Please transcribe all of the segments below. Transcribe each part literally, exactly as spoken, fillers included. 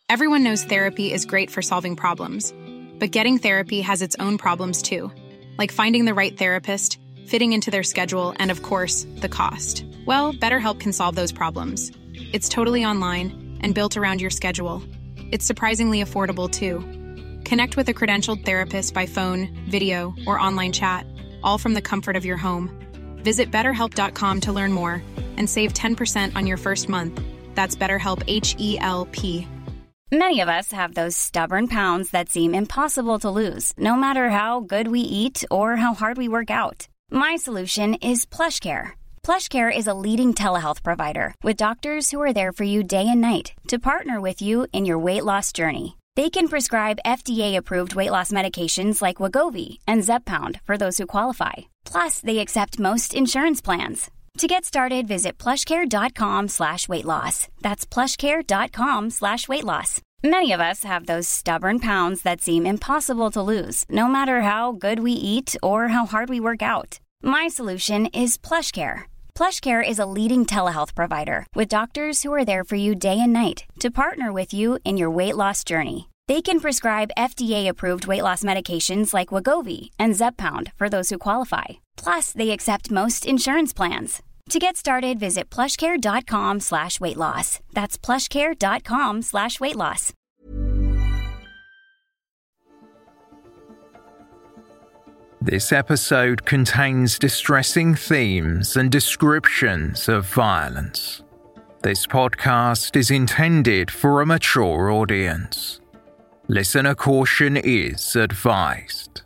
Everyone knows therapy is great for solving problems, but getting therapy has its own problems too, like finding the right therapist, fitting into their schedule, and of course, the cost. Well, BetterHelp can solve those problems. It's totally online and built around your schedule. It's surprisingly affordable too. Connect with a credentialed therapist by phone, video, or online chat, all from the comfort of your home. Visit better help dot com to learn more and save ten percent on your first month. That's BetterHelp, H E L P. Many of us have those stubborn pounds that seem impossible to lose, no matter how good we eat or how hard we work out. My solution is PlushCare. PlushCare is a leading telehealth provider with doctors who are there for you day and night to partner with you in your weight loss journey. They can prescribe F D A-approved weight loss medications like Wegovy and Zepbound for those who qualify. Plus, they accept most insurance plans. To get started, visit plushcare.com slash weight loss. That's plushcare.com slash weight loss. Many of us have those stubborn pounds that seem impossible to lose, no matter how good we eat or how hard we work out. My solution is PlushCare. PlushCare is a leading telehealth provider with doctors who are there for you day and night to partner with you in your weight loss journey. They can prescribe F D A-approved weight loss medications like Wegovy and Zepbound for those who qualify. Plus, they accept most insurance plans. To get started, visit plushcare.com slash weight loss. That's plushcare.com slash weight loss. This episode contains distressing themes and descriptions of violence. This podcast is intended for a mature audience. Listener caution is advised.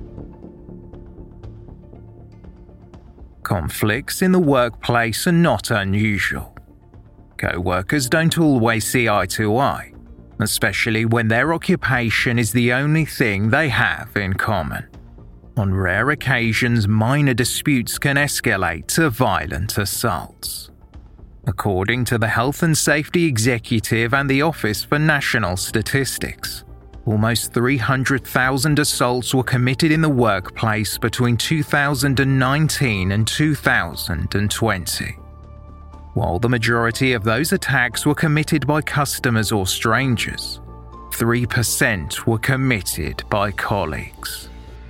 Conflicts in the workplace are not unusual. Co-workers don't always see eye to eye, especially when their occupation is the only thing they have in common. On rare occasions, minor disputes can escalate to violent assaults. According to the Health and Safety Executive and the Office for National Statistics, almost three hundred thousand assaults were committed in the workplace between two thousand nineteen and two thousand twenty. While the majority of those attacks were committed by customers or strangers, three percent were committed by colleagues.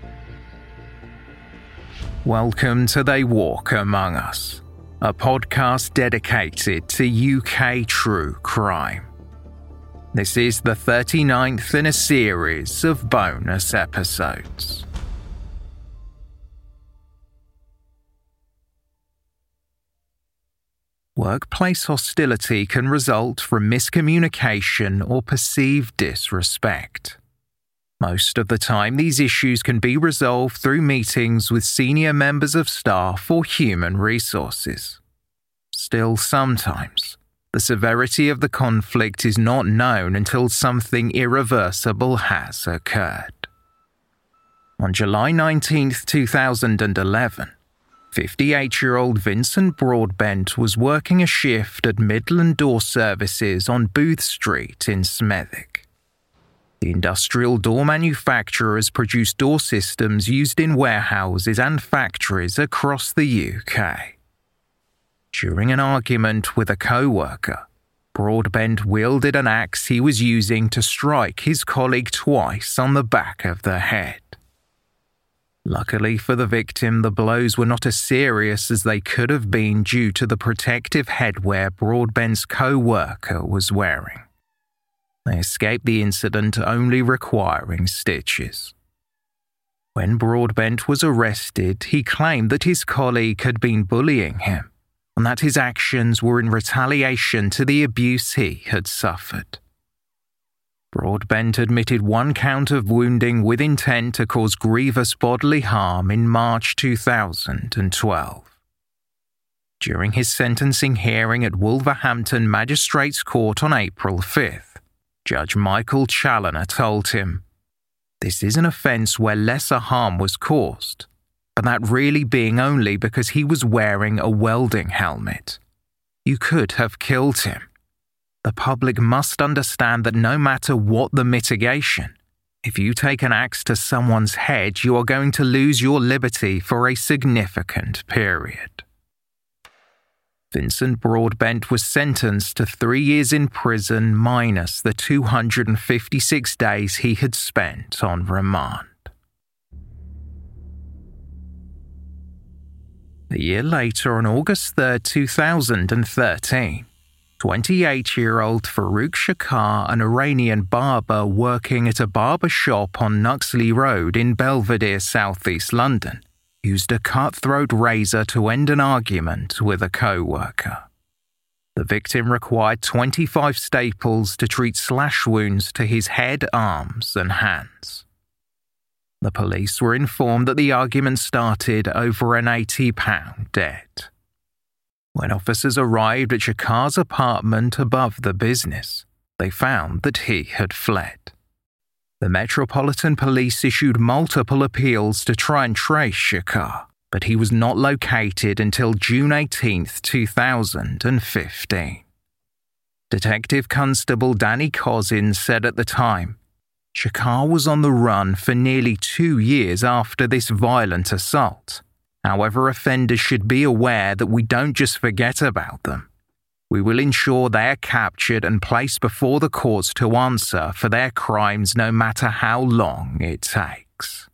Welcome to They Walk Among Us, a podcast dedicated to U K true crime. This is the thirty-ninth in a series of bonus episodes. Workplace hostility can result from miscommunication or perceived disrespect. Most of the time, these issues can be resolved through meetings with senior members of staff or human resources. Still, sometimes, the severity of the conflict is not known until something irreversible has occurred. On July nineteenth, two thousand eleven, fifty-eight-year-old Vincent Broadbent was working a shift at Midland Door Services on Booth Street in Smethwick. The industrial door manufacturers produce door systems used in warehouses and factories across the U K. During an argument with a co-worker, Broadbent wielded an axe he was using to strike his colleague twice on the back of the head. Luckily for the victim, the blows were not as serious as they could have been due to the protective headwear Broadbent's co-worker was wearing. They escaped the incident only requiring stitches. When Broadbent was arrested, he claimed that his colleague had been bullying him, and that his actions were in retaliation to the abuse he had suffered. Broadbent admitted one count of wounding with intent to cause grievous bodily harm in March two thousand twelve. During his sentencing hearing at Wolverhampton Magistrates Court on April fifth, Judge Michael Challoner told him, "This is an offence where lesser harm was caused, but that really being only because he was wearing a welding helmet. You could have killed him. The public must understand that no matter what the mitigation, if you take an axe to someone's head, you are going to lose your liberty for a significant period." Vincent Broadbent was sentenced to three years in prison minus the two hundred fifty-six days he had spent on remand. A year later, on August third, two thousand thirteen, twenty-eight-year-old Farouk Shakar, an Iranian barber working at a barber shop on Nuxley Road in Belvedere, southeast London, used a cutthroat razor to end an argument with a co-worker. The victim required twenty-five staples to treat slash wounds to his head, arms, and hands. The police were informed that the argument started over an eighty pound debt. When officers arrived at Shakar's apartment above the business, they found that he had fled. The Metropolitan Police issued multiple appeals to try and trace Shakar, but he was not located until June eighteenth, two thousand fifteen. Detective Constable Danny Cousins said at the time, Shakar was on the run for nearly two years after this violent assault. However, offenders should be aware that we don't just forget about them. We will ensure they are captured and placed before the courts to answer for their crimes no matter how long it takes.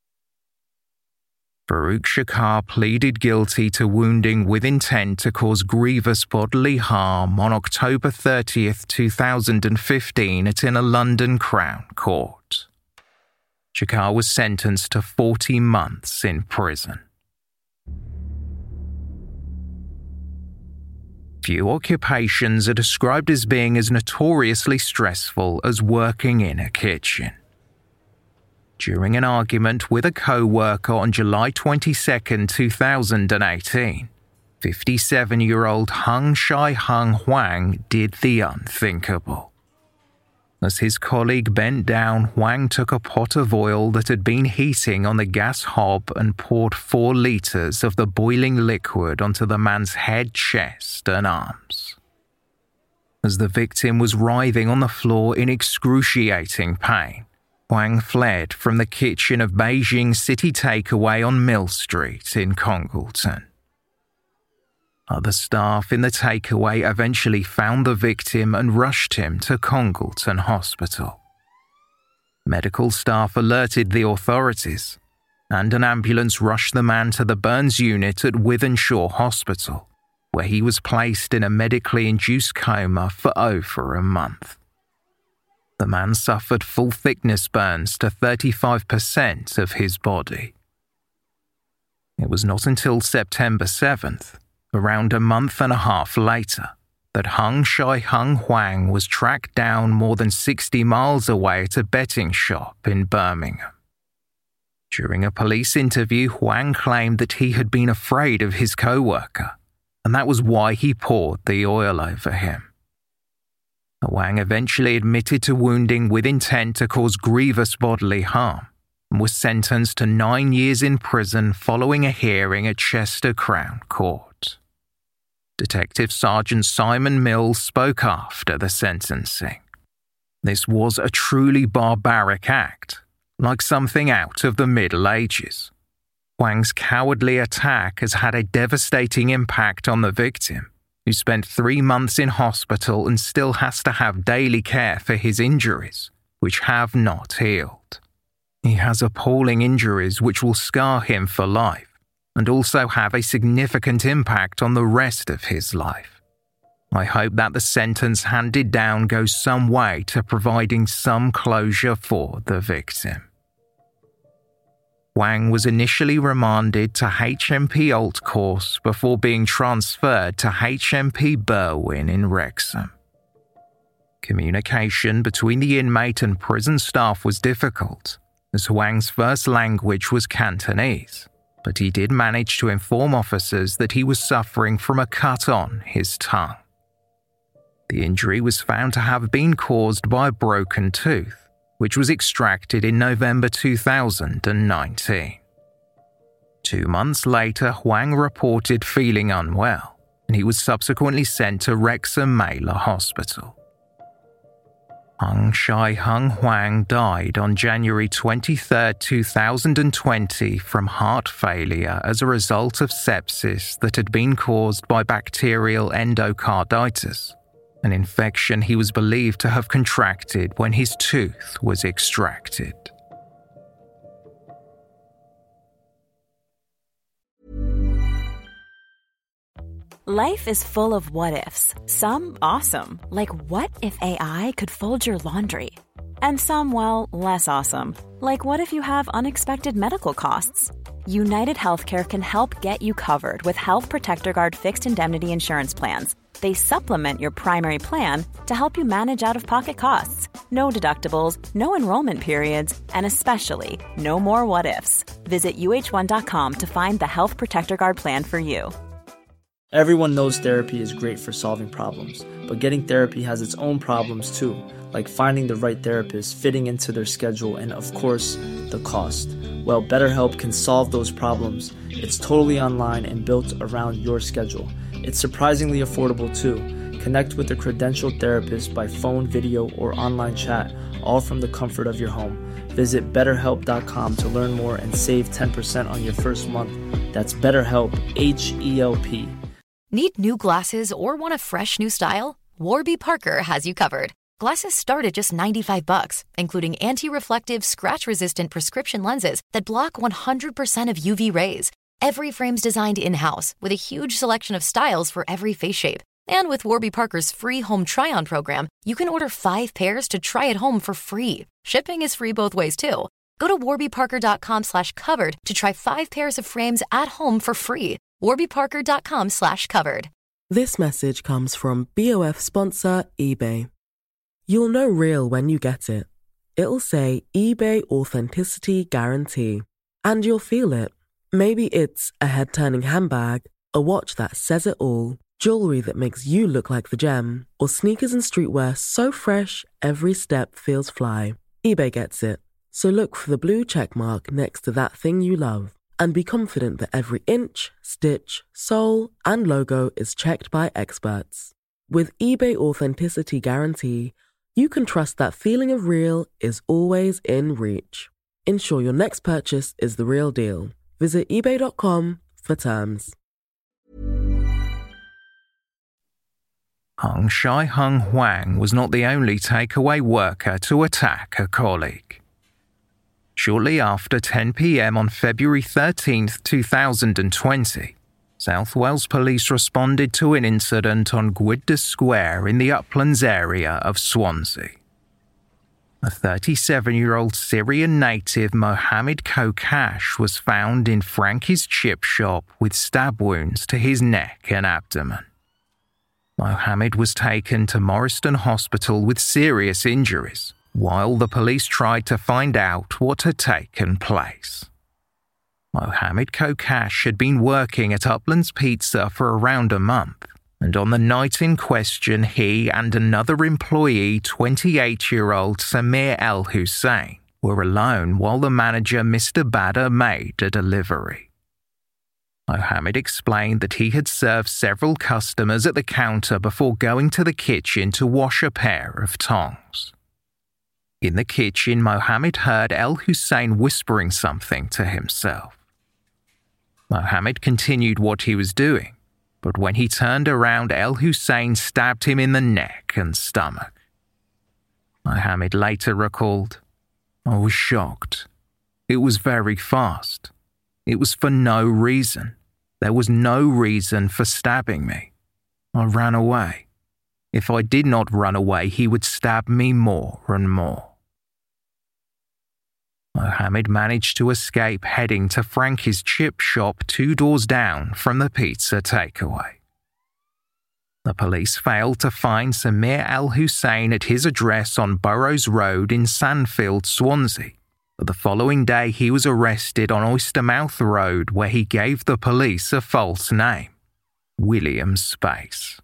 Farouk Shakar pleaded guilty to wounding with intent to cause grievous bodily harm on October thirtieth, two thousand fifteen at in a London Crown Court. Shakar was sentenced to forty months in prison. Few occupations are described as being as notoriously stressful as working in a kitchen. During an argument with a co-worker on July twenty-second, two thousand eighteen, fifty-seven-year-old Hung Shai Hung Huang did the unthinkable. As his colleague bent down, Huang took a pot of oil that had been heating on the gas hob and poured four litres of the boiling liquid onto the man's head, chest, and arms. As the victim was writhing on the floor in excruciating pain, Huang fled from the kitchen of Beijing City Takeaway on Mill Street in Congleton. Other staff in the takeaway eventually found the victim and rushed him to Congleton Hospital. Medical staff alerted the authorities, and an ambulance rushed the man to the burns unit at Wythenshawe Hospital, where he was placed in a medically induced coma for over a month. The man suffered full-thickness burns to thirty-five percent of his body. It was not until September seventh, around a month and a half later, that Hung Shai Hung Huang was tracked down more than sixty miles away at a betting shop in Birmingham. During a police interview, Huang claimed that he had been afraid of his co-worker, and that was why he poured the oil over him. Huang eventually admitted to wounding with intent to cause grievous bodily harm, and was sentenced to nine years in prison following a hearing at Chester Crown Court. Detective Sergeant Simon Mills spoke after the sentencing. This was a truly barbaric act, like something out of the Middle Ages. Huang's cowardly attack has had a devastating impact on the victim, who spent three months in hospital and still has to have daily care for his injuries, which have not healed. He has appalling injuries which will scar him for life, and also have a significant impact on the rest of his life. I hope that the sentence handed down goes some way to providing some closure for the victim. Huang was initially remanded to H M P Alt Course before being transferred to H M P Berwyn in Wrexham. Communication between the inmate and prison staff was difficult, as Huang's first language was Cantonese, but he did manage to inform officers that he was suffering from a cut on his tongue. The injury was found to have been caused by a broken tooth, which was extracted in November two thousand nineteen. Two months later, Huang reported feeling unwell, and he was subsequently sent to Wrexham Mailer Hospital. Hung Shai-Hung Huang died on January twenty-third, two thousand twenty from heart failure as a result of sepsis that had been caused by bacterial endocarditis, an infection he was believed to have contracted when his tooth was extracted. Life is full of what-ifs, some awesome, like what if A I could fold your laundry? And some, well, less awesome, like what if you have unexpected medical costs? United Healthcare can help get you covered with Health Protector Guard fixed indemnity insurance plans. They supplement your primary plan to help you manage out-of-pocket costs. No deductibles, no enrollment periods, and especially no more what-ifs. Visit U H one dot com to find the Health Protector Guard plan for you. Everyone knows therapy is great for solving problems, but getting therapy has its own problems too, like finding the right therapist, fitting into their schedule, and of course, the cost. Well, BetterHelp can solve those problems. It's totally online and built around your schedule. It's surprisingly affordable too. Connect with a credentialed therapist by phone, video, or online chat, all from the comfort of your home. Visit better help dot com to learn more and save ten percent on your first month. That's BetterHelp, H E L P. Need new glasses or want a fresh new style? Warby Parker has you covered. Glasses start at just ninety-five bucks, including anti-reflective, scratch-resistant prescription lenses that block one hundred percent of U V rays. Every frame's designed in-house with a huge selection of styles for every face shape. And with Warby Parker's free home try-on program, you can order five pairs to try at home for free. Shipping is free both ways, too. Go to warby parker dot com slash covered to try five pairs of frames at home for free. warby parker dot com slash covered. This message comes from B O F sponsor eBay. You'll know real when you get it. It'll say eBay Authenticity Guarantee. And you'll feel it. Maybe it's a head-turning handbag, a watch that says it all, jewelry that makes you look like the gem, or sneakers and streetwear so fresh every step feels fly. eBay gets it. So look for the blue check mark next to that thing you love. And be confident that every inch, stitch, sole, and logo is checked by experts. With eBay Authenticity Guarantee, you can trust that feeling of real is always in reach. Ensure your next purchase is the real deal. Visit ebay dot com for terms. Hung Shai-Hung Huang was not the only takeaway worker to attack a colleague. Shortly after ten p.m. on February thirteenth, two thousand twenty, South Wales Police responded to an incident on Gwydir Square in the Uplands area of Swansea. A thirty-seven-year-old Syrian native, Mohammed Kokash, was found in Frankie's chip shop with stab wounds to his neck and abdomen. Mohammed was taken to Morriston Hospital with serious injuries, while the police tried to find out what had taken place. Mohammed Kokash had been working at Uplands Pizza for around a month, and on the night in question he and another employee, twenty-eight-year-old Samir El Hussein, were alone while the manager, Mister Badr, made a delivery. Mohammed explained that he had served several customers at the counter before going to the kitchen to wash a pair of tongs. In the kitchen, Mohammed heard El Hussein whispering something to himself. Mohammed continued what he was doing, but when he turned around, El Hussein stabbed him in the neck and stomach. Mohammed later recalled, "I was shocked. It was very fast. It was for no reason. There was no reason for stabbing me. I ran away. If I did not run away, he would stab me more and more." Mohammed managed to escape, heading to Frankie's chip shop two doors down from the pizza takeaway. The police failed to find Samir El Hussein at his address on Burrows Road in Sandfield, Swansea, but the following day he was arrested on Oystermouth Road, where he gave the police a false name, William Space.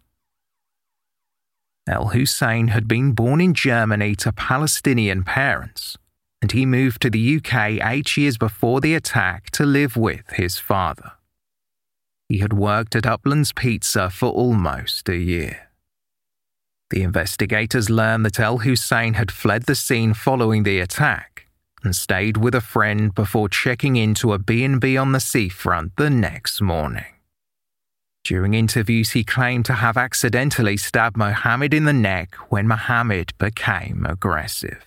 El Hussein had been born in Germany to Palestinian parents, and he moved to the U K eight years before the attack to live with his father. He had worked at Uplands Pizza for almost a year. The investigators learned that El Hussein had fled the scene following the attack and stayed with a friend before checking into a B and B on the seafront the next morning. During interviews, he claimed to have accidentally stabbed Mohammed in the neck when Mohammed became aggressive.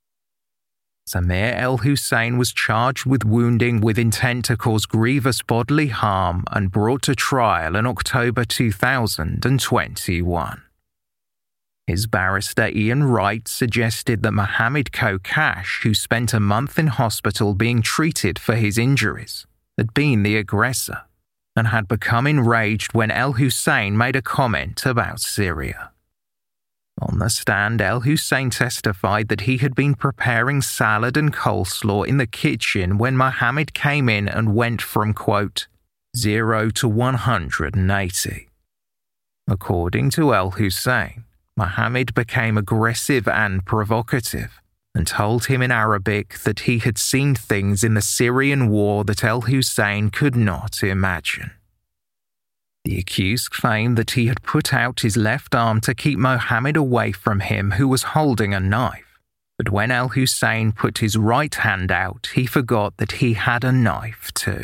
Samir El Hussein was charged with wounding with intent to cause grievous bodily harm and brought to trial in October two thousand twenty-one. His barrister Ian Wright suggested that Mohammed Kokash, who spent a month in hospital being treated for his injuries, had been the aggressor and had become enraged when El Hussein made a comment about Syria. On the stand, El Hussein testified that he had been preparing salad and coleslaw in the kitchen when Mohammed came in and went from, quote, zero to one hundred eighty. According to El Hussein, Mohammed became aggressive and provocative and told him in Arabic that he had seen things in the Syrian war that El Hussein could not imagine. The accused claimed that he had put out his left arm to keep Mohammed away from him, who was holding a knife, but when El Hussein put his right hand out, he forgot that he had a knife too.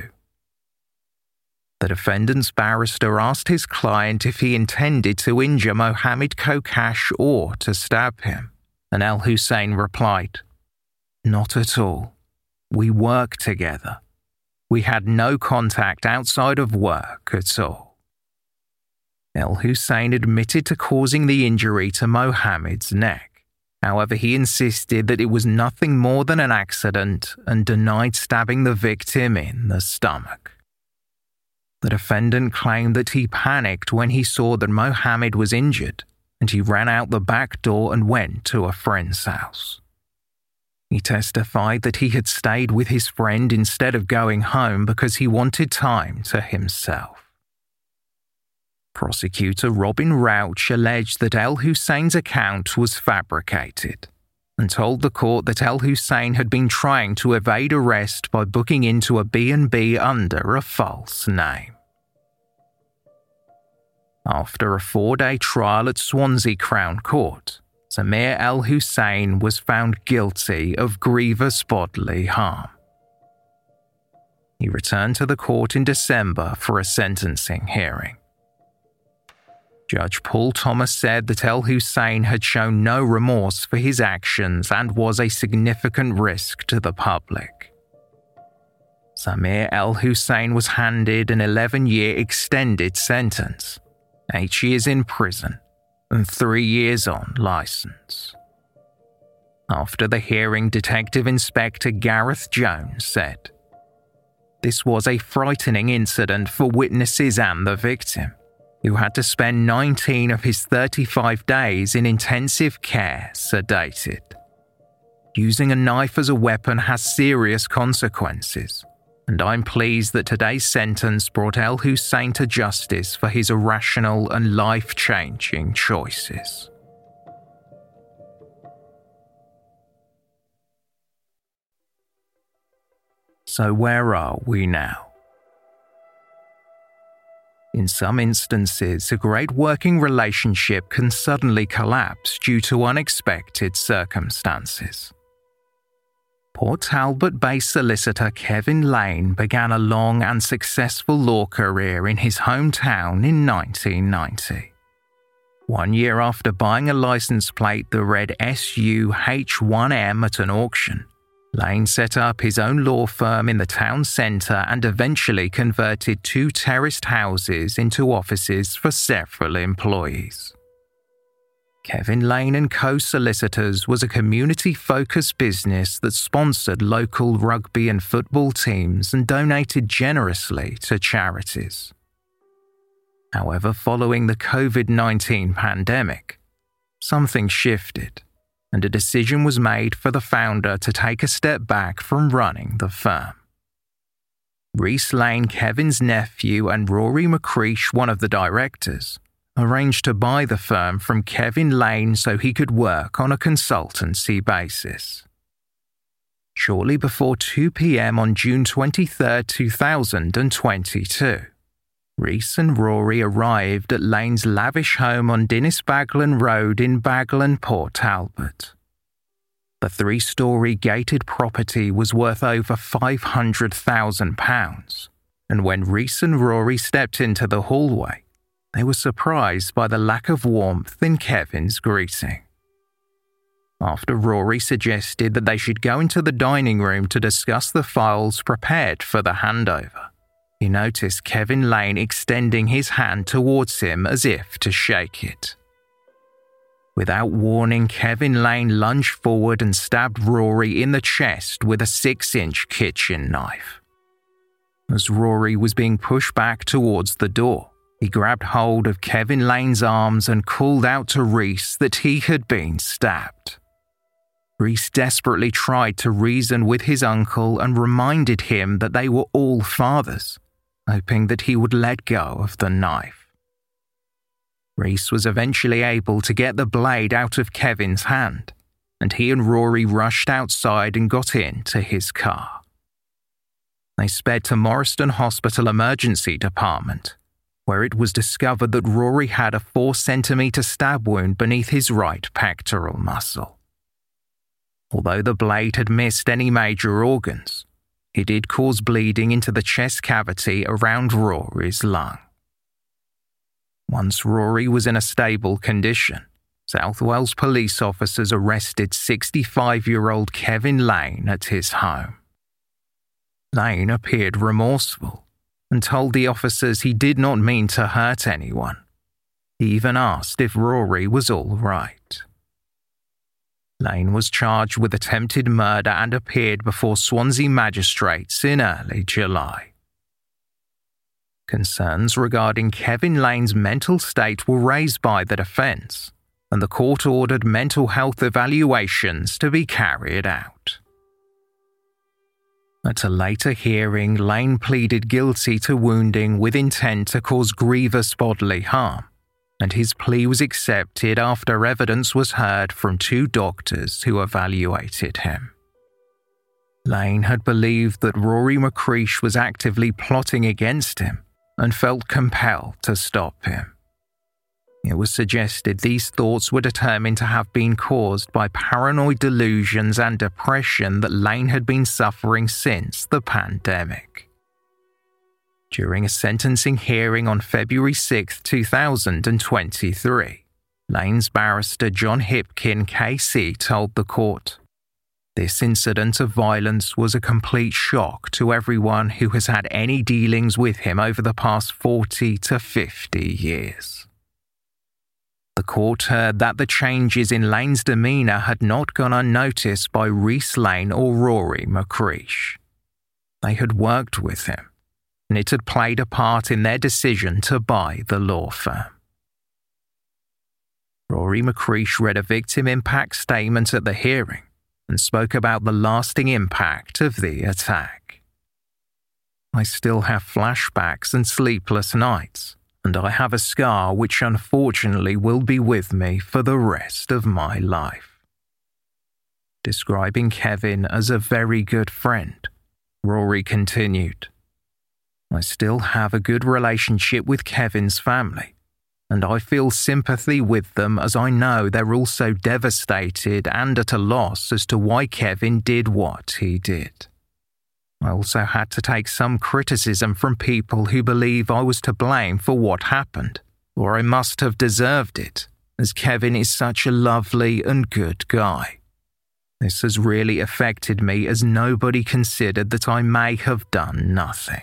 The defendant's barrister asked his client if he intended to injure Mohammed Kokash or to stab him, and El Hussein replied, "Not at all. We work together. We had no contact outside of work at all." El Hussein admitted to causing the injury to Mohammed's neck. However, he insisted that it was nothing more than an accident and denied stabbing the victim in the stomach. The defendant claimed that he panicked when he saw that Mohammed was injured, and he ran out the back door and went to a friend's house. He testified that he had stayed with his friend instead of going home because he wanted time to himself. Prosecutor Robin Rauch alleged that El Hussein's account was fabricated and told the court that El Hussein had been trying to evade arrest by booking into a B and B under a false name. After a four-day trial at Swansea Crown Court, Samir El Hussein was found guilty of grievous bodily harm. He returned to the court in December for a sentencing hearing. Judge Paul Thomas said that El Hussein had shown no remorse for his actions and was a significant risk to the public. Samir El Hussein was handed an eleven-year extended sentence, eight years in prison, and three years on license. After the hearing, Detective Inspector Gareth Jones said, "This was a frightening incident for witnesses and the victim, who had to spend nineteen of his thirty-five days in intensive care sedated. Using a knife as a weapon has serious consequences, and I'm pleased that today's sentence brought El Hussein to justice for his irrational and life-changing choices." So where are we now? In some instances, a great working relationship can suddenly collapse due to unexpected circumstances. Port Talbot-based solicitor Kevin Lane began a long and successful law career in his hometown in nineteen ninety. One year after buying a license plate that read S U H one M at an auction, Lane set up his own law firm in the town centre and eventually converted two terraced houses into offices for several employees. Kevin Lane and Co-Solicitors was a community-focused business that sponsored local rugby and football teams and donated generously to charities. However, following the covid nineteen pandemic, something shifted, and a decision was made for the founder to take a step back from running the firm. Reese Lane, Kevin's nephew, and Rory McCreesh, one of the directors, arranged to buy the firm from Kevin Lane so he could work on a consultancy basis. Shortly before two p.m. on June twenty-third, two thousand twenty-two, Reese and Rory arrived at Lane's lavish home on Dinnisbaglan Road in Baglan, Port Talbot. The three-storey gated property was worth over five hundred thousand pounds, and when Reese and Rory stepped into the hallway, they were surprised by the lack of warmth in Kevin's greeting. After Rory suggested that they should go into the dining room to discuss the files prepared for the handover, he noticed Kevin Lane extending his hand towards him as if to shake it. Without warning, Kevin Lane lunged forward and stabbed Rory in the chest with a six-inch kitchen knife. As Rory was being pushed back towards the door, he grabbed hold of Kevin Lane's arms and called out to Reese that he had been stabbed. Reese desperately tried to reason with his uncle and reminded him that they were all fathers, hoping that he would let go of the knife. Reese was eventually able to get the blade out of Kevin's hand, and he and Rory rushed outside and got into his car. They sped to Morriston Hospital Emergency Department, where it was discovered that Rory had a four centimetre stab wound beneath his right pectoral muscle. Although the blade had missed any major organs, it did cause bleeding into the chest cavity around Rory's lung. Once Rory was in a stable condition, South Wales police officers arrested sixty-five-year-old Kevin Lane at his home. Lane appeared remorseful and told the officers he did not mean to hurt anyone. He even asked if Rory was all right. Lane was charged with attempted murder and appeared before Swansea magistrates in early July. Concerns regarding Kevin Lane's mental state were raised by the defence, and the court ordered mental health evaluations to be carried out. At a later hearing, Lane pleaded guilty to wounding with intent to cause grievous bodily harm, and his plea was accepted after evidence was heard from two doctors who evaluated him. Lane had believed that Rory McCreesh was actively plotting against him and felt compelled to stop him. It was suggested these thoughts were determined to have been caused by paranoid delusions and depression that Lane had been suffering since the pandemic. During a sentencing hearing on February sixth, two thousand twenty-three, Lane's barrister John Hipkin K C told the court, "This incident of violence was a complete shock to everyone who has had any dealings with him over the past forty to fifty years." The court heard that the changes in Lane's demeanour had not gone unnoticed by Reese Lane or Rory McCreesh. They had worked with him, and it had played a part in their decision to buy the law firm. Rory McCreesh read a victim impact statement at the hearing and spoke about the lasting impact of the attack. "I still have flashbacks and sleepless nights, and I have a scar which unfortunately will be with me for the rest of my life." Describing Kevin as a very good friend, Rory continued, "I still have a good relationship with Kevin's family, and I feel sympathy with them as I know they're also devastated and at a loss as to why Kevin did what he did. I also had to take some criticism from people who believe I was to blame for what happened, or I must have deserved it, as Kevin is such a lovely and good guy. This has really affected me as nobody considered that I may have done nothing."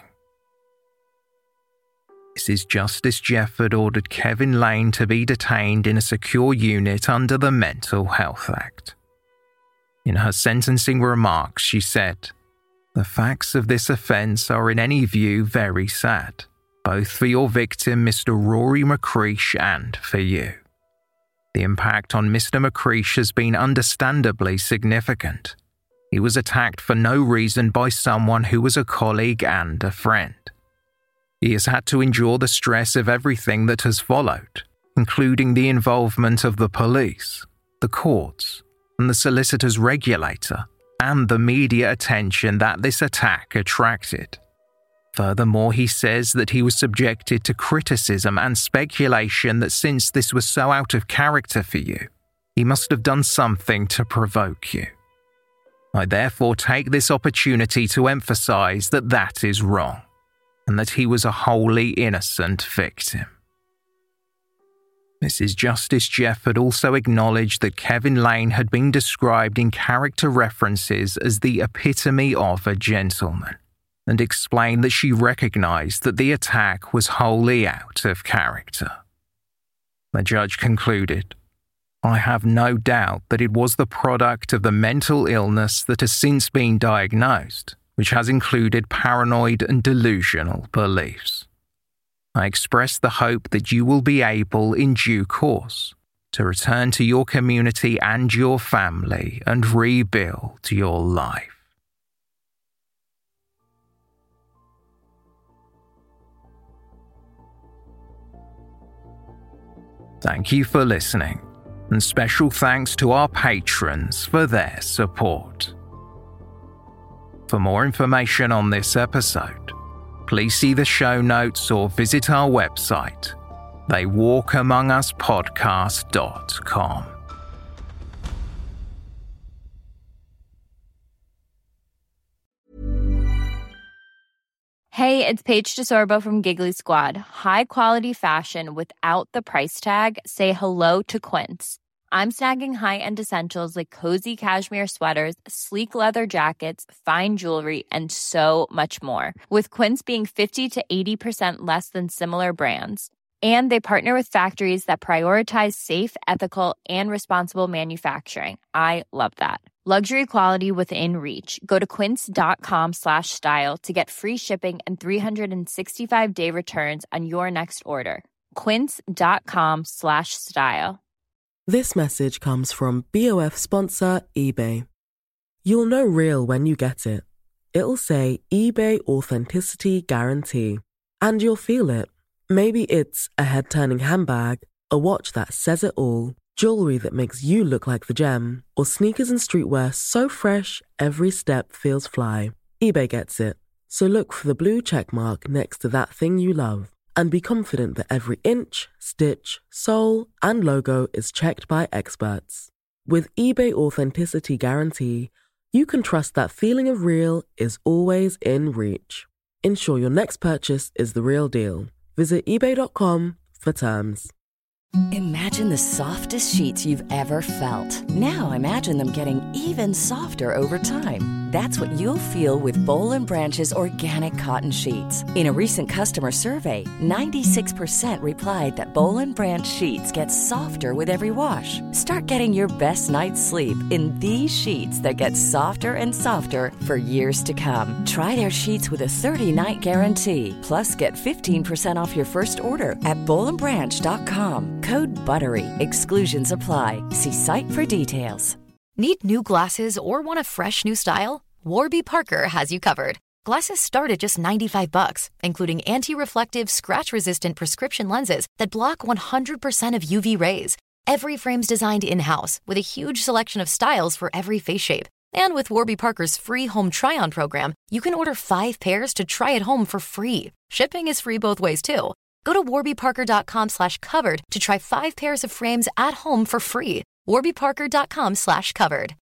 Missus Justice Jefford ordered Kevin Lane to be detained in a secure unit under the Mental Health Act. In her sentencing remarks, she said, "The facts of this offence are in any view very sad, both for your victim, Mister Rory McCreesh, and for you. The impact on Mister McCreesh has been understandably significant. He was attacked for no reason by someone who was a colleague and a friend. He has had to endure the stress of everything that has followed, including the involvement of the police, the courts, and the solicitor's regulator, and the media attention that this attack attracted. Furthermore, he says that he was subjected to criticism and speculation that since this was so out of character for you, he must have done something to provoke you. I therefore take this opportunity to emphasize that that is wrong, and that he was a wholly innocent victim. Missus Justice Jeff had also acknowledged that Kevin Lane had been described in character references as the epitome of a gentleman, and explained that she recognized that the attack was wholly out of character. The judge concluded, I have no doubt that it was the product of the mental illness that has since been diagnosed, which has included paranoid and delusional beliefs. I express the hope that you will be able, in due course, to return to your community and your family and rebuild your life. Thank you for listening, and special thanks to our patrons for their support. For more information on this episode, please see the show notes or visit our website, they walk among us podcast dot com. Hey, it's Paige DeSorbo from Giggly Squad. High quality fashion without the price tag. Say hello to Quince. I'm snagging high-end essentials like cozy cashmere sweaters, sleek leather jackets, fine jewelry, and so much more. With Quince being fifty to eighty percent less than similar brands. And they partner with factories that prioritize safe, ethical, and responsible manufacturing. I love that. Luxury quality within reach. Go to quince.com slash style to get free shipping and three sixty-five day returns on your next order. Quince.com slash style. This message comes from B O F sponsor eBay. You'll know real when you get it. It'll say eBay Authenticity Guarantee. And you'll feel it. Maybe it's a head-turning handbag, a watch that says it all, jewelry that makes you look like the gem, or sneakers and streetwear so fresh every step feels fly. eBay gets it. So look for the blue check mark next to that thing you love, and be confident that every inch, stitch, sole, and logo is checked by experts. With eBay Authenticity Guarantee, you can trust that feeling of real is always in reach. Ensure your next purchase is the real deal. Visit ebay dot com for terms. Imagine the softest sheets you've ever felt. Now imagine them getting even softer over time. That's what you'll feel with Boll and Branch's organic cotton sheets. In a recent customer survey, ninety-six percent replied that Boll and Branch sheets get softer with every wash. Start getting your best night's sleep in these sheets that get softer and softer for years to come. Try their sheets with a thirty-night guarantee. Plus, get fifteen percent off your first order at boll and branch dot com. Code BUTTERY. Exclusions apply. See site for details. Need new glasses or want a fresh new style? Warby Parker has you covered. Glasses start at just ninety-five bucks, including anti-reflective, scratch-resistant prescription lenses that block one hundred percent of U V rays. Every frame's designed in-house with a huge selection of styles for every face shape. And with Warby Parker's free home try-on program, you can order five pairs to try at home for free. Shipping is free both ways, too. Go to warby parker dot com slash covered to try five pairs of frames at home for free. warby parker dot com slash covered.